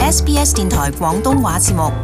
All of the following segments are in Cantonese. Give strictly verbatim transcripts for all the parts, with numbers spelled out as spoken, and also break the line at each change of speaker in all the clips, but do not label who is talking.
S B S 電台廣東話節目。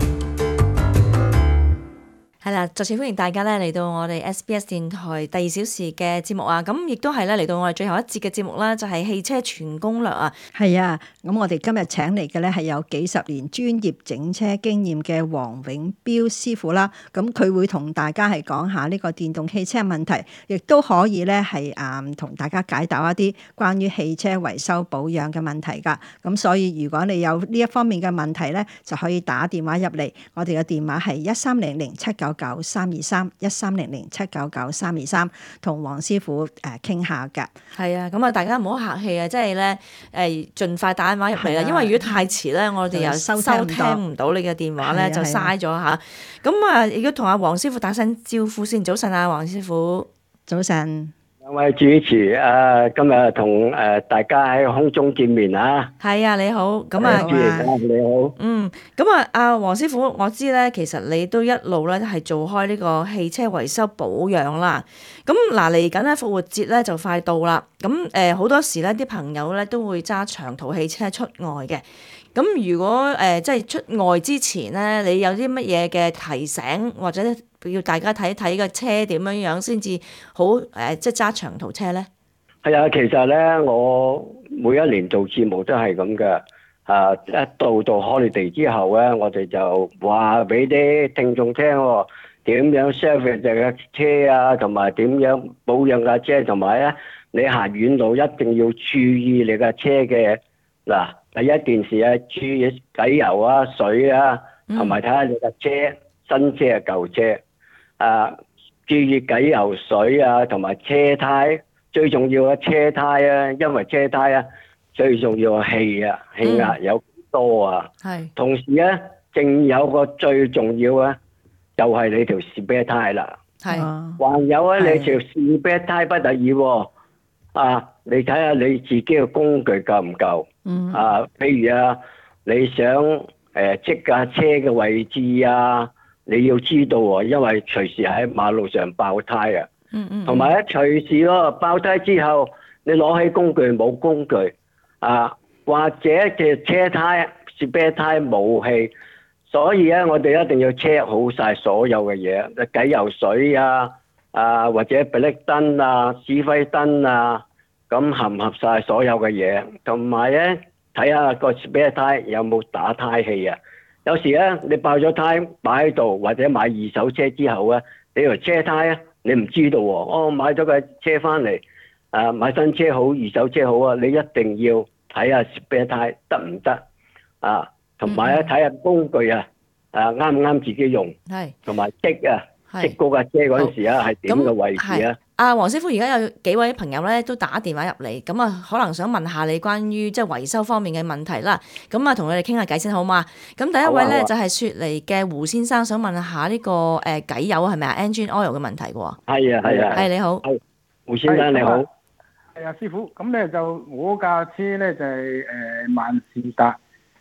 係啦，再次歡迎大家咧嚟到我哋 S B S 電台第二小時嘅節目啊！咁亦都係咧嚟到我哋最後一節嘅節目啦，就係汽車全攻略啊！
係啊，咁我哋今日請嚟嘅咧係有幾十年專業整車經驗嘅黃永標師傅啦。咁佢會同大家係講下呢個電動汽車問題，亦都可以咧係誒同大家解答一啲關於汽車維修保養嘅問題㗎。咁所以如果你有呢一方面嘅問題咧，就可以打電話入嚟。我哋嘅電話係一三零零七九九三二三一三零零七九九三二三，同黃師傅誒傾下㗎。
係啊，咁啊，大家唔好客氣啊，即係咧誒，盡快打電話入嚟啦。因為如果太遲咧，我哋又收聽唔到你嘅電話咧，就嘥咗嚇。咁啊，如果同阿黃師傅打聲招呼先。早晨啊，黃師傅。
早晨。
兩位主持啊，今日同誒大家喺空中見面啊！
係啊，你好，咁啊，
你好，
嗯，咁啊，阿黃師傅，我知咧，其實你都一路咧係做開呢個汽車維修保養啦。咁嗱，嚟緊咧復活節咧就快到啦。咁誒好多時咧啲朋友咧都會揸長途汽車出外嘅。咁如果誒、呃、即係出外之前咧，你有啲乜嘢嘅提醒，或者要大家睇一睇個車點樣樣先至好誒、呃，即係揸長途車咧？
係啊，其實咧，我每一年做節目都係咁嘅。啊，一到到 holiday 之後咧，我哋就話俾啲聽眾聽喎，點樣 service 架車啊，同埋點樣保養架車，同埋咧你行遠路一定要注意你架車嘅嗱。第一件事啊，注意機油啊、水啊，同埋睇下你架車、嗯、新車啊、舊車啊，注意機油、水啊，同埋車胎，最重要嘅車胎啊，因為車胎啊最重要嘅氣啊，氣壓有幾多啊？係、嗯。同時咧，仲有個最重要啊，就係、是、你條 spare 胎啦。係。還有啊，你條 spare 胎不得已喎。啊！你睇下你自己嘅工具夠唔夠？嗯。啊，譬如啊，你想誒積架車嘅位置啊，你要知道喎，因為隨時喺馬路上爆胎啊。嗯嗯。同埋咧，隨時咯，爆胎之後，你攞起工具冇工具啊，或者嘅車胎、spare 胎冇氣，所以咧，我哋一定要 check 好晒所有嘅嘢，機油水啊。啊，或者避力燈啊、指揮燈啊，咁合唔合晒所有嘅嘢，同埋咧睇下個 spare 胎有冇打胎氣啊。有時咧你爆咗胎擺喺度，或者買二手車之後咧，你條車胎啊你唔知道喎、哦。哦，買咗個車翻嚟，啊買新車好，二手車好啊，你一定要睇下 spare 胎得唔得啊，同埋咧睇下工具啊，啊啱唔啱自己用，係同埋積啊。識嗰架車嗰陣時啊，係點嘅位置啊？
阿黃師傅而家有幾位朋友咧都打電話入嚟，咁啊可能想問下你關於即係維修方面嘅問題啦。咁啊同佢哋傾下偈先好嘛？咁第一位咧、啊、就係、是、雪梨嘅胡先生，想問下呢、這個誒偈油係咪啊 engine oil 嘅問題嘅喎？
係啊係啊，
係你好，
胡先生你好。
係啊師傅，咁咧就我架車咧就係誒萬事達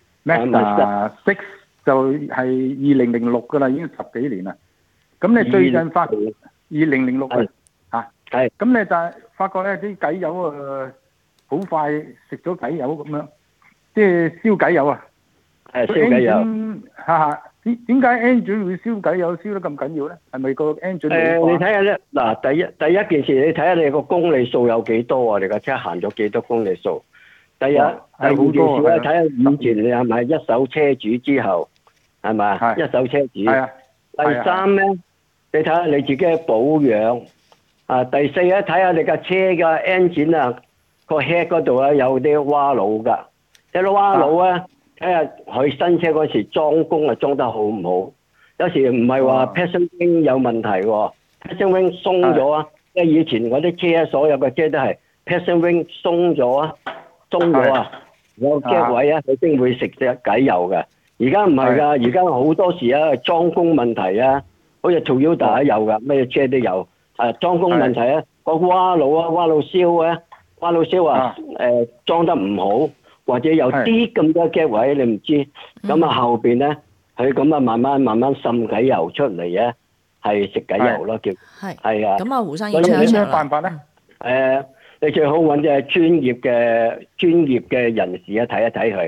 Mazda six 就係二零零六噶啦，已經十幾年啦。咁你最近發二零零六啊嚇，係咁你就係發覺咧啲偈油啊好快食咗偈油咁樣，即係燒偈油啊，
係燒偈油
嚇嚇，點點解 engine 會燒偈油燒得咁緊要咧？係咪個 engine？
誒，你睇下咧，嗱，第一第一件事你睇下你個公里數有幾多啊？你架車行咗幾多公里數？第一第二件事咧，睇下以前你係咪一手車主之後係咪啊？一手車主。係啊。第三咧。你睇下你自己嘅保養啊！第四咧，睇下你架車嘅 engine 啊，個 head 嗰度啊有啲蛙佬㗎，有啲蛙佬啊，睇下佢新車嗰時裝工啊裝得好唔好？有時唔係話 piston ring 有問題喎 piston ring 鬆咗啊！即係以前嗰啲車，所有嘅車都係 piston ring 鬆咗啊，鬆咗啊，有 gap 位啊，佢先會食隻偈油㗎。而家唔係㗎，而家好多時啊裝工問題啊。好似 Toyota 有㗎，咩車都有。啊，裝工問題啊，個蛙佬啊，蛙佬燒啊，蛙佬燒啊，誒、呃、裝得唔好，或者有啲咁多 gap 位，你唔知。咁啊後邊咧，佢咁啊慢慢慢慢滲偈油出嚟咧，係食偈油咯叫。係。係啊。咁啊，胡生要有咩辦法咧？誒、呃，你最好揾隻專業嘅專業嘅人士啊，睇一睇佢。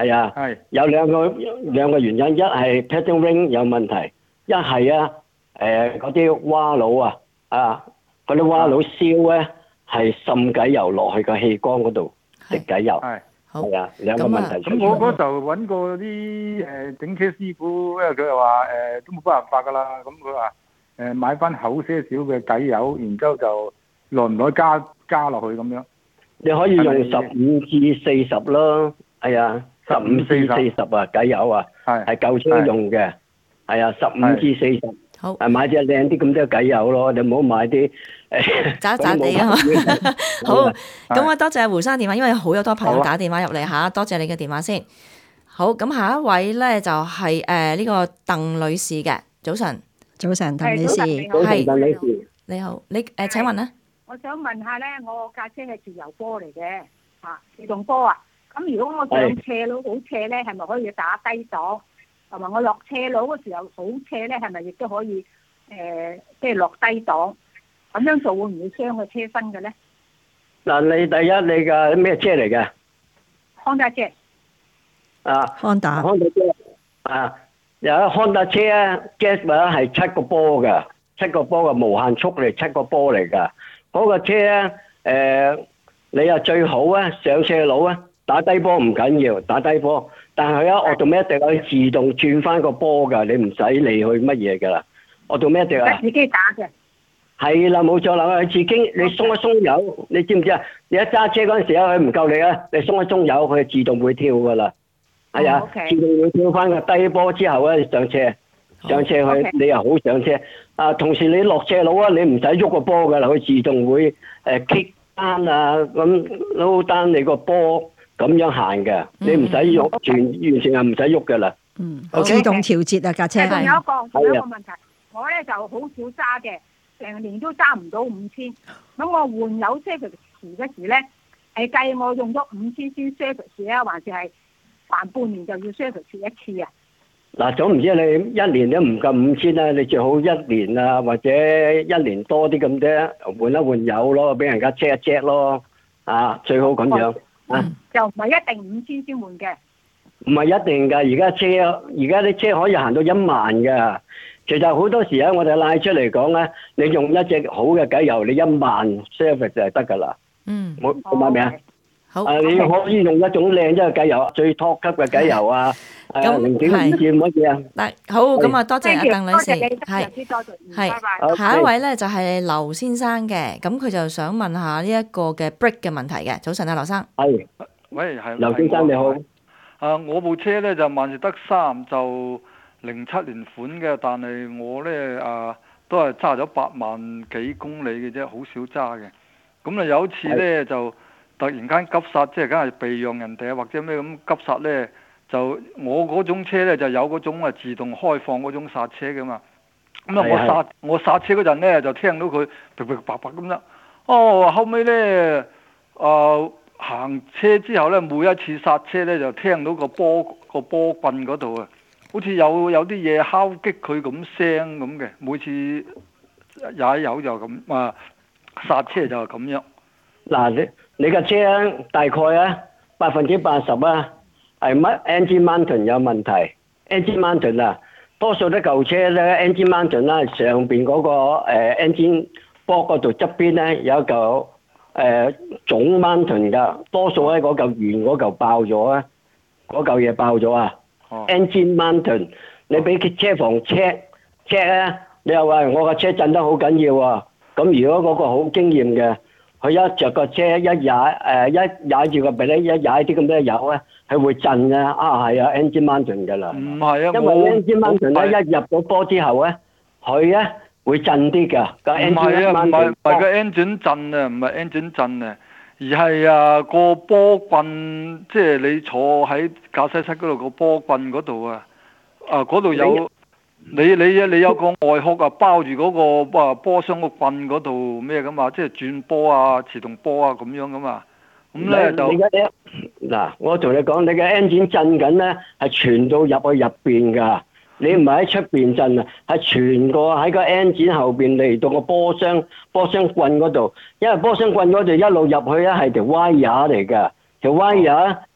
係啊，
係
有兩個兩個原因，一係 padding ring 有問題，一係啊誒嗰啲蛙佬啊啊嗰啲蛙佬燒咧係滲偈油落去個氣缸嗰度，食偈油。
係。
好
係啊，兩個問題。
咁我嗰時候揾過啲誒整車師傅，因為佢又話誒都冇辦法㗎啦。咁佢話誒買翻厚些少嘅偈油，然之後就耐唔耐加加落去咁樣。
你可以用十五至四十咯，係啊，十五至四十啊，偈油啊，
係
係舊車用嘅，係啊，十五至四十。
好，
係買隻靚啲咁多偈油咯，你唔好買啲誒
渣渣地啊！好，咁我多謝胡生電話，因為好有多朋友打電話入嚟嚇，多謝你嘅電話先。好，咁下一位咧就係誒呢個鄧女士嘅，早晨。
早晨，鄧女士，
係
鄧女士，
你好，你誒請問咧？
我想問下咧，我架車係自由波嚟嘅，嚇自動波啊。咁如果我上斜路好斜咧，係咪可以打低檔？同埋我落斜路嗰時候好斜咧，係咪亦都可以誒，即係落低檔？咁樣做會唔會傷個車身嘅咧？
嗱，你第一你嘅咩車嚟嘅？
康達車
啊，
康達，
康達車啊，有一康達車咧 gas 咧係七個波嘅，七個波嘅無限速嚟，七個波嚟㗎。嗰個車咧誒，你啊最好啊上斜路啊打低波唔緊要，打低波。但係咧，automatic可以自動轉翻個波㗎，你唔使理佢乜嘢㗎啦。automatic啊，
自己打嘅。
係啦，冇錯啦，佢自己你鬆一鬆油，你知唔知啊？你一揸車嗰陣時咧，佢唔夠力啊，你鬆一鬆油，佢自動會跳㗎啦。係啊，自動會跳翻個低波之後咧上車，上車去你又好上車。啊，同時你落斜路啊，你唔使喐個波㗎啦，佢自動會誒 kick 單啊，咁撈單你個波。咁樣行嘅，你唔使喐，全完全係唔使喐嘅啦。
嗯，自動調節啊架車。
仲有一個，仲有一個問題，我咧就好少揸嘅，成年都揸唔到五千。咁我換油 service 嗰時咧，係計我用咗五千先 service 啊，還是係凡半年就要 service 一次啊？
嗱，總唔知你一年都唔夠五千啦，你最好一年啊，或者一年多啲咁啫，換一換油咯，俾人家 check 一 check 咯，啊，最好咁樣。
嗯，
就唔係一定五千先換嘅，
唔係一定㗎。而家車，而家啲車可以行到一萬㗎。其實好多時咧，我哋拉出嚟講咧，你用一隻好嘅偈油，你一萬 service 就係得㗎啦。
嗯，
冇明唔明啊？
好。
啊，你可以用一種靚啲嘅偈油，最 top 級嘅偈油啊，誒零點五至乜嘢啊？
嗱，好，咁啊，多謝阿鄧女士，係係。下一位咧就係劉先生嘅，咁佢就想問下呢一個嘅 brake 嘅問題嘅。早晨啊，劉生。
係。
喂，係。
劉先生你好。
啊，我部車咧就萬事得三，就零七年款嘅，但係我咧啊都係揸咗八萬幾公里嘅啫，好少揸嘅。咁啊有一次咧就突然間急剎，即係梗係避讓人哋啊，或者咩咁急剎咧，就我嗰種車咧就有嗰種啊自動開放嗰種剎車㗎嘛。咁啊我剎我剎車嗰陣咧就聽到佢噼噼啪啪咁樣。哦，後尾咧啊〜呃行車之後咧，每一次剎車咧，就聽到個波個波棍嗰度啊，好似有有啲嘢敲擊佢咁聲咁嘅。每次踩油就咁啊，剎車就係咁樣。
嗱，你你架車大概啊百分之八十啊係乜 engine mounting 有問題 engine mounting 啊，多數啲舊車咧 engine mounting 啦，上邊嗰個誒 engine box 嗰度側邊咧有一嚿。誒總 mounting 㗎，多數咧嗰嚿圓嗰嚿爆咗啊，嗰嚿嘢爆咗啊。
哦、
engine mounting，你俾車房 check check 咧，你又話我架車震得好緊要啊。咁如果嗰個好經驗嘅，佢一着個車一踩誒一踩住個鼻咧，一踩啲咁多油咧，係會震嘅。啊係啊 engine mounting 㗎啦。
唔係啊，
因為 engine mounting 咧一入咗波之後咧，佢咧。會震啲㗎，個 engine
唔係啊，唔係唔係個 engine 震啊，唔係 engine 震啊，而係啊個波棍，即係你坐喺駕駛室嗰度個波棍嗰度啊，啊嗰度有你你你有個外殼啊包住嗰個啊波箱個棍嗰度咩㗎嘛，即係轉波啊、自動波啊咁樣㗎嘛，咁咧就
嗱，我同你講，你嘅 engine 震緊咧係傳到入去入邊㗎。你唔係喺出邊震啊，係全個喺個 engine 後邊嚟到個波箱波箱棍嗰度，因為波箱棍嗰度一路入去咧係條 wire 嚟㗎，條 wire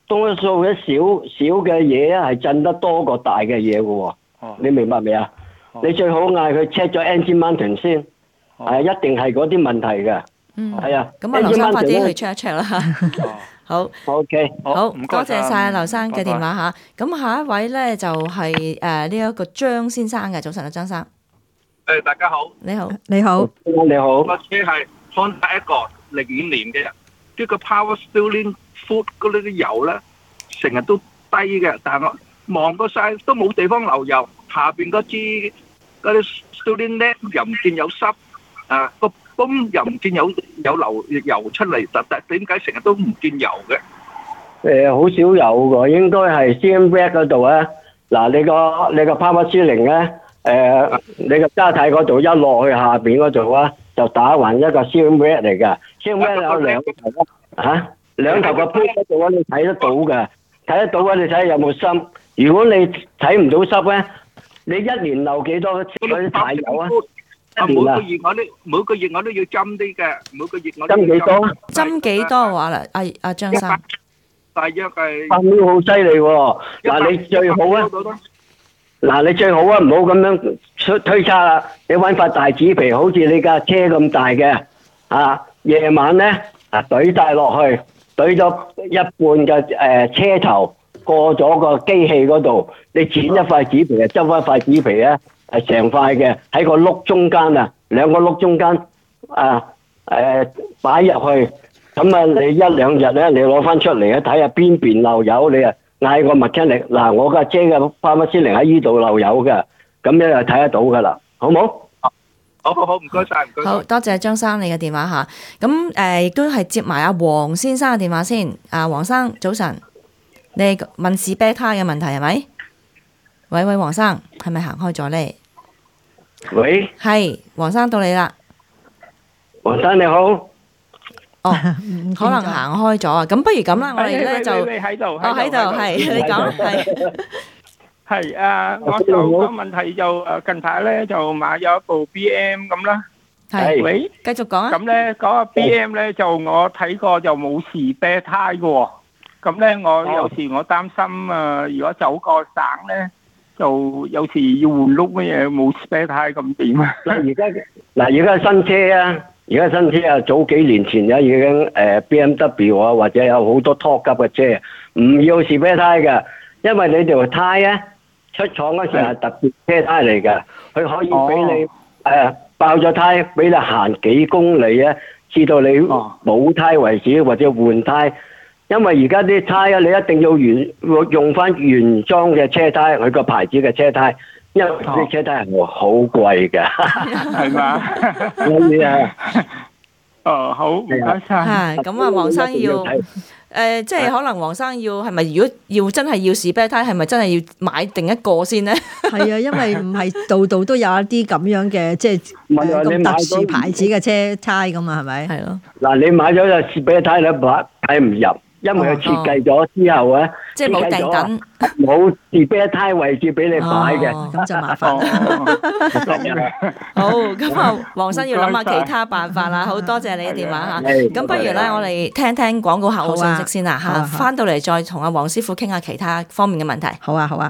多數嘅小小嘅嘢啊，係震得多過大嘅嘢嘅喎。
哦，
你明白未啊？
哦
你最好嗌佢 check 咗 engine mounting 先，係、
哦
一定係嗰啲問題嘅。
嗯，
係啊。
咁啊，劉生快啲
engine
去 check 一 check 啦。
哦
好，
OK，
好，
唔該
多謝晒劉生嘅電
拜拜
話嚇。咁下一位咧就係誒呢一個張先生嘅。早晨啊，張生，
誒，大家好，
你好。
你好，
你好。
我車係 Honda 一個零五年嘅，呢個 Power Steering Foot 嗰啲油咧，成日都低嘅，但係我望過晒都冇地方流油，下邊嗰支嗰啲 Steering Net 又唔見有濕，啊個泵又唔見有有流油出嚟，但但點解成日都唔見油嘅？
誒好少有㗎，應該係 C M rack 嗰度啊。嗱，你個你個 Power Steering 咧，誒你個揸軚嗰度一落去下邊嗰度啊，就打橫一個 C M rack 嚟㗎。C M rack 有兩頭啊，嚇兩頭個 pin 嗰度啊，你睇得到㗎，睇得到啊！你睇下有冇濕？如果你睇唔到濕咧，你一年流幾多嗰啲軚油啊？
啊，每個月我都每個月我都要斟啲嘅，每個月我都
針幾多？
針幾多話啦？阿阿張生，
大約係
八秒好犀利喎！嗱，你最好啊，嗱你最好啊，唔好咁樣推推測啦。你揾塊大紙皮，好似你架車咁大嘅，啊，夜晚咧啊，懟晒落去，懟咗一半嘅誒車頭過咗個機器嗰度，你剪一塊紙皮啊，執翻塊紙皮咧，係成塊嘅喺個碌中間啊，兩個碌中間啊誒擺入去。咁啊，你一兩日咧，你攞翻出嚟啊，睇下邊邊漏油，你啊嗌個麥經理，嗱，我架車嘅Power Steering喺依度漏油嘅，咁樣就睇得到噶啦，好冇？
好好好，唔該晒，唔該晒。
好多謝張生你嘅電話嚇。咁誒亦都係接埋阿黃先生嘅電話先。啊，黃生早晨，你係問士啤胎嘅問題係咪？喂喂，黃生係咪行開咗咧？
喂，
係，黃生到你啦。
黃生你好。
哦，可能行開咗啊！咁不如咁啦，我哋咧就
你喺度，
哦喺度係，你講係
係啊！我就個問題就誒近排咧就買咗一部 B M 咁啦。
係，
喂，
繼續講啊！
咁咧嗰個 B M 咧就我睇過就冇士啤胎嘅喎。咁咧我有時我擔心啊，如果走過省咧，就有時要換轆乜嘢冇士啤胎咁點啊？
嗱而家嗱而家新車啊！而家新車啊，早幾年前咧已經誒 B M W 啊，或者有好多 top 級嘅車唔要士啤胎嘅，因為你條胎咧出廠嗰時係特別車胎嚟嘅，佢可以俾你誒爆咗胎，俾你行幾公里啊，至到你冇胎為止，或者換胎。因為而家啲胎啊，你一定要原用翻原裝嘅車胎，佢個牌子嘅車胎。因為啲車胎係好貴㗎，
係嘛？
係啊，
哦好，唔該晒。
係咁啊，黃生要誒，即係可能黃生要係咪？如果要真係要士啤胎，係咪真係要買定一個先咧？
係啊，因為唔係度度都有一啲咁樣嘅，即係誒咁特殊牌子嘅車胎咁啊，係咪？
係咯。
嗱，你買咗個士啤胎咧，擺睇唔入。因為佢設計咗之後咧，
即係冇定緊，
冇士啤胎位置俾你擺嘅，
咁就麻煩啦。
好，咁啊，黃生要諗下其他辦法啦。好多謝你嘅電話嚇。咁不如咧，我哋聽聽廣告客戶信息先啦嚇。翻到嚟再同阿黃師傅傾下其他方面嘅問題。
好啊，好啊。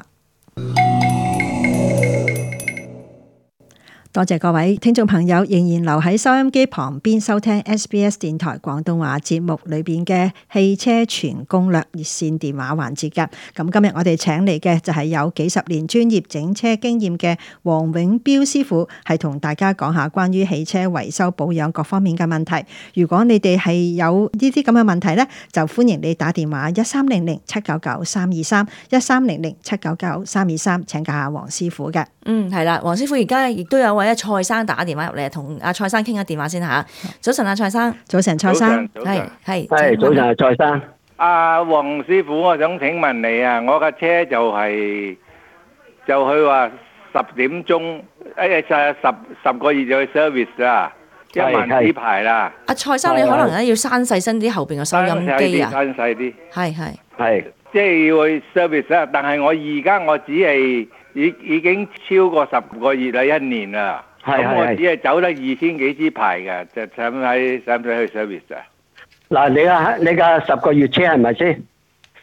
多謝各位聽眾朋友仍然留喺收音機旁邊收聽 S B S 電台廣東話節目裏邊嘅汽車全攻略熱線電話環節㗎。咁今日我哋請嚟嘅就係有幾十年專業整車經驗嘅黃永標師傅，係同大家講下關於汽車維修保養各方面嘅問題。如果你哋係有呢啲咁嘅問題呢，就歡迎你打電話一三零零七九九三二三一三零零七九九三二三請教下黃師傅嘅。
嗯，係啦，黃師傅而家亦都有位阿蔡生打電話入嚟，同阿蔡生傾下電話先嚇。早晨，阿蔡生。
早晨，蔡生。
係係。
係早晨，蔡生。
阿黃師傅，我想請問你啊，我架車就係就去話十點鐘，誒就係十十個月就去 service 啦，一萬紙牌啦。
阿蔡生，你可能咧要閂細聲啲後邊嘅收音機啊。
閂細啲。
係係。
係。
即係要去 service 啦，但係我而家我只係。已已經超過十個月啦，一年啦。咁我只係走得二千幾支牌嘅，就使唔使使唔使去 service 啊？
嗱，你啊，你架十個月車係咪先？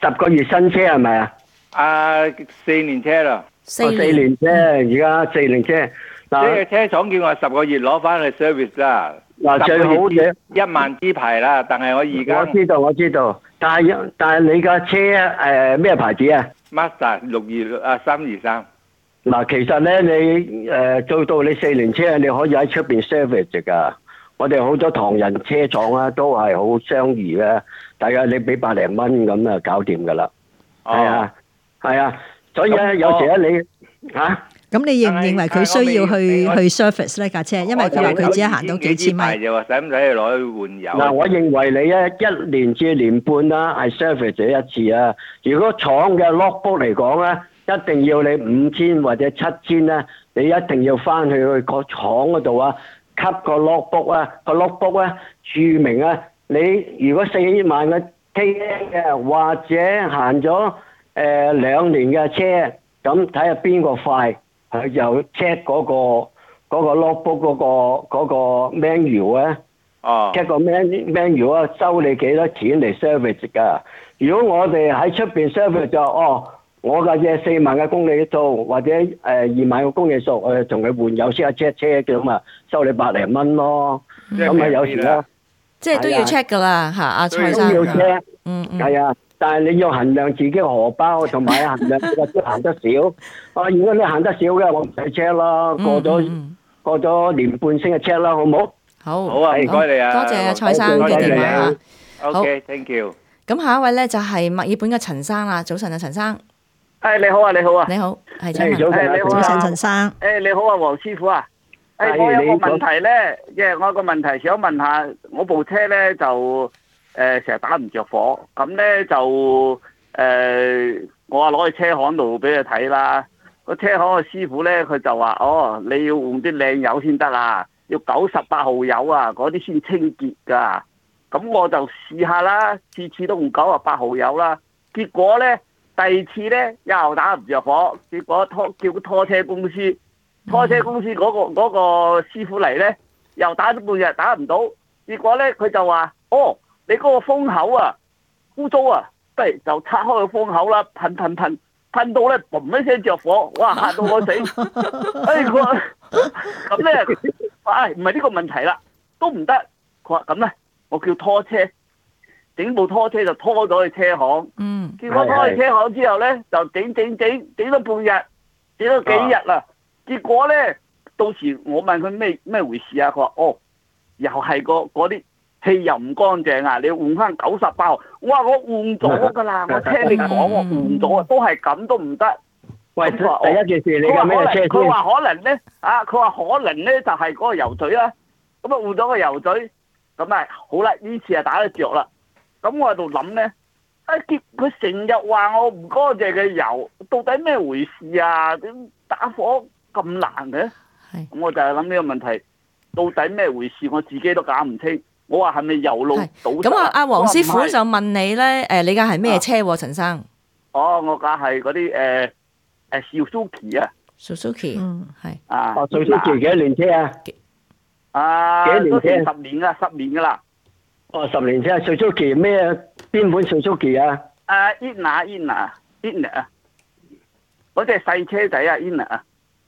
十個月新車係咪啊？
啊，四年車啦。
四
哦四年車，而家四年車。
即
嗱
係車廠叫我十個月攞翻去 service 啦。
嗱，最好嘅
一萬支牌啦，但係我而家
我知道我知道，但係但係你架車誒咩牌子啊？
Mazda 六二啊三二三。
嗱，其實咧你誒做到你四年車，你可以喺出邊 service 㗎。我哋好多唐人車廠啊，都係好相宜嘅，大概你俾百零蚊咁啊，搞掂㗎啦。係啊，係啊，所以咧有時咧你嚇。
咁你認唔認為佢需要去去 service 呢架車？因為佢話佢只係行到幾千米。
就話使唔使去攞去換油？
嗱，我認為你咧一年至年半啦，係 service 一次啊。如果廠嘅 logbook 嚟講咧，一定要你五千或者七千咧，你一定要翻去去個廠嗰度啊，吸個 logbook 啊，個 logbook 咧註明啊，你如果四萬嘅 K M 嘅，或者行咗誒兩年嘅車，咁睇下邊個快。佢又 check 嗰個嗰個 logbook 嗰個嗰個 menu 咧，check 個 menu menu 啊，收你幾多錢嚟 service 㗎？如果我哋喺出邊 service 就哦，我架嘢四萬嘅公里數，或者誒二萬嘅公里數，我同佢換油先一 check 車嘅嘛，收你百零蚊咯。咁啊有時咧，
即係都要 check 㗎啦嚇，阿蔡生。
都要 check，
嗯嗯。
係啊。但係你要衡量自己荷包，同埋衡量你個車行得少。啊，如果你行得少嘅，我唔使 check 啦。過咗過咗年半先去 check 啦，好唔好？
好。
好啊，唔該你啊。
多謝啊，蔡生嘅電話啊。
OK，thank you。
咁下一位咧就係墨爾本嘅陳生啦。早晨啊，陳生。
誒你好啊，你好啊。
你好，係
請問。
誒你好啊，
早晨陳生。
誒你好啊，黃師傅啊。誒我有個問題咧，即係我有個問題想問下，我部車咧就誒成日打唔着火，咁咧就。誒、呃，我話攞去車行度俾佢睇啦。個車行嘅師傅咧，佢就話：哦，你要換啲靚油先得啦，要九十八號油啊，嗰啲先清潔㗎。咁我就試下啦，次次都用九十八號油啦。結果咧，第二次咧又打唔着火，結果拖叫拖車公司，拖車公司嗰、嗰個嗰、嗰個師傅嚟咧，又打咗半日打唔到。結果咧，佢就話：哦，你嗰個風口啊，污糟啊！不如就拆開個風口啦，噴噴噴，噴到咧嘣一聲着火，哇嚇到我死！哎我咁咧，唉唔係呢個問題啦，都唔得。佢話咁咧，我叫拖車，整部拖車就拖咗去車行。嗯。結果拖去車行之後咧，就整整整整咗半日，整咗幾日啦。結果咧，到時我問佢咩咩回事啊？佢話哦，又係個嗰啲。氣又唔乾淨啊！你要換翻九十八號，我話我換咗噶啦，我聽你講我換咗啊，都係咁都唔得。
喂，第一件事你嘅咩車先？
佢話可能咧，啊，佢話可能咧就係嗰個油嘴啦。咁啊換咗個油嘴，咁啊好啦，呢次啊打得着啦。咁我喺度諗咧，啊結佢成日話我唔乾淨嘅油，到底咩回事啊？點打火咁難嘅？係。咁我就係諗呢個問題，到底咩回事？我自己都搞唔清。我話係咪油路堵塞？
咁啊，阿黃師傅就問你咧，誒，你架係咩車喎，陳生？
哦，我架係嗰啲誒誒 Suzuki 啊
，Suzuki，嗯，係。
啊
，Suzuki 幾多年車啊？
啊，
幾年車？
十年噶，十年噶啦。
哦，十年車 ，Suzuki 咩？邊款 Suzuki 啊？
誒 ，Inna，Inna，Inna 啊，嗰隻細車仔啊 ，Inna 啊。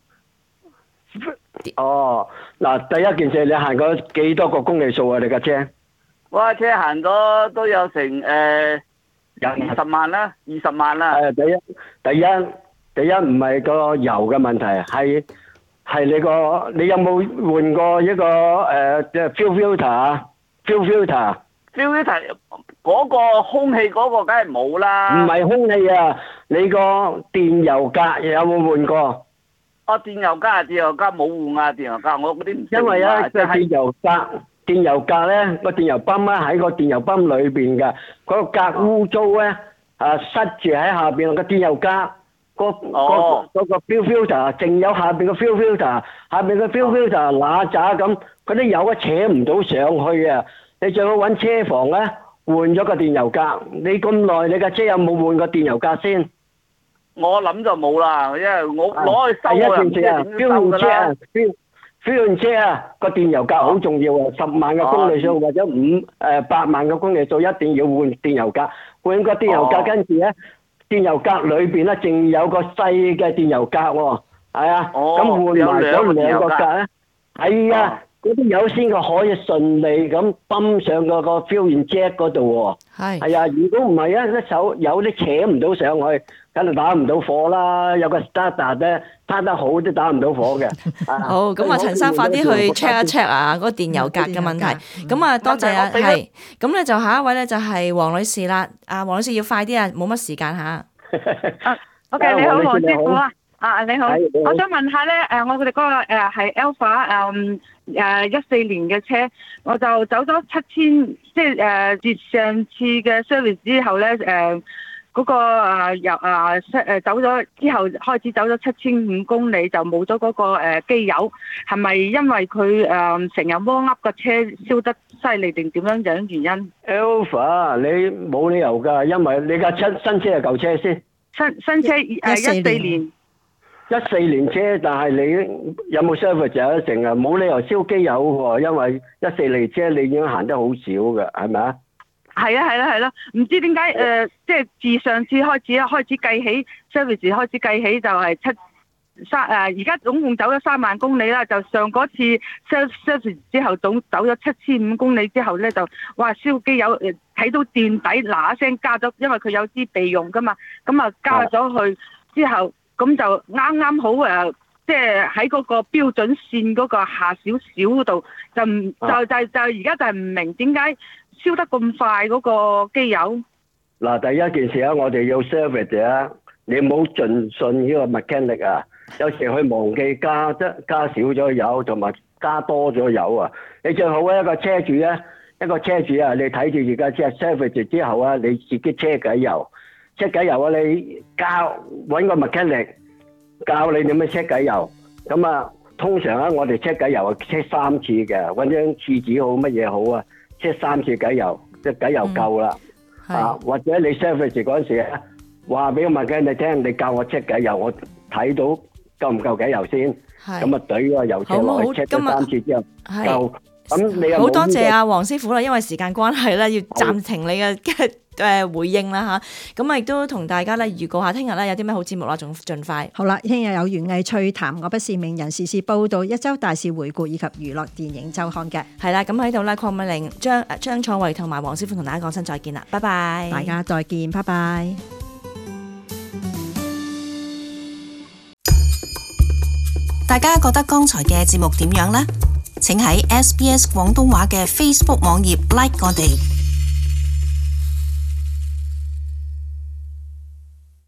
哦，嗱，第一件事你行過幾多個公里數啊？你架車？
我架車行咗都有成誒二十萬啦，二十萬啦。
係第一，第一，第一唔係個油嘅問題，係係你個你有冇換過一個誒即係 fuel filter 啊 ？fuel filter，fuel
filter 嗰個空氣嗰個梗係冇啦。
唔係空氣啊，你個電油格有冇換過？
哦，電油格啊，電油格冇換啊，電油格我嗰啲唔識換啊。
因為咧，即係電油格，電油格咧個電油泵咧喺個電油泵裏邊嘅，嗰個格污糟咧啊塞住喺下邊個電油格，個個嗰個 fuel filter，淨有下邊個 fuel filter，下邊個 fuel filter 嗱喳咁，嗰啲油啊扯唔到上去啊！你最好揾車房咧換咗個電油格。你咁耐，你架車有冇換過電油格先？
我諗就冇啦，因為我攞去收啊，唔知點收噶啦。
fuel車啊，個電油格好重要啊！十萬個公里數或者五誒八萬個公里數，一定要換電油格。 換個電油格，跟住咧電油格裏邊咧，仲有個細嘅電油格喎，係啊，咁換埋咗兩個格咧，係啊，嗰啲油先佢可以順利咁泵上嗰個 fuel inject 嗰度喎，係，係啊，如果唔係啊，一手有啲扯唔到上去，梗係打唔到火啦，有個 starter 咧攤得好都打唔到火嘅。
好，咁啊，陳生快啲去 check 一 check 啊，嗰個電油格嘅問題。咁啊，多謝啊，係。咁咧就下一位咧就係黃女士啦。啊，黃女士要快啲啊，冇乜時間嚇。
OK，你好，黃師傅啊。啊，你好，我想問下咧，誒，我哋嗰個誒係 Alpha 誒誒一四年嘅車，我就走咗七千，即係誒自上次嘅 service 之後咧，誒。嗰、那個誒油誒誒走咗之後開始走咗七千五公里就冇咗嗰個誒機油，係咪因為佢誒成日摩噏個車燒得犀利定點樣樣原因
？Alpha 你冇理由㗎，因為你架新新車係舊車先。
新新車誒一四年。
一四年車，但係你有冇 service 就成日冇理由燒機油喎，因為一四年車你已經行得好少㗎，係咪啊？
係啊係啦係啦，唔知點解誒，即係自上次開始開始計起 service 開始計起就係七三誒，而家總共走咗三萬公里啦。就上嗰次 service 之後總走咗七千五公里之後咧，就哇燒機油誒睇到墊底嗱一聲加咗，因為佢有啲備用噶嘛，咁啊加咗去之後，咁就啱啱好誒，即係喺嗰個標準線嗰個下少少嗰度，就唔就就就而家就係唔明點解燒得咁快嗰個機油。
嗱，第一件事啊，我哋要 service 啊，你唔好盡信呢個 mechanic 啊，有時佢忘記加得加少咗油，同埋加多咗油啊。你最好一個車主啊，一個車主啊，你睇住而家即係 service 之後啊，你自己車計油，車計油啊，你教揾個 mechanic 教你點樣車計油。咁啊，通常啊，我哋車計油啊，車三次嘅，揾張廁紙好乜嘢好啊。即係三次計油，即係計油夠啦，嗯、啊或者你 service 嗰陣時咧，話俾個物件你聽，你教我 check 計油，我睇到夠唔夠計油先，咁啊懟個油車落去 check 咗三次之後夠，咁你又
好多謝阿黃師傅啦，因為時間關係咧，要暫停你嘅誒回應啦嚇，咁啊亦都同大家咧預告下，聽日咧有啲咩好節目啦，仲盡快。
好啦，聽日有園藝趣談，我不是名人時事報導，一週大事回顧以及娛樂電影週刊嘅。
係啦，咁喺度咧，鄺美玲、張張楚慧同埋黃師傅同大家講聲再見啦，拜拜。
大家再見，拜拜。
大家覺得剛才嘅節目點樣呢？請喺 S B S 廣東話嘅 Facebook 網頁 like 我哋。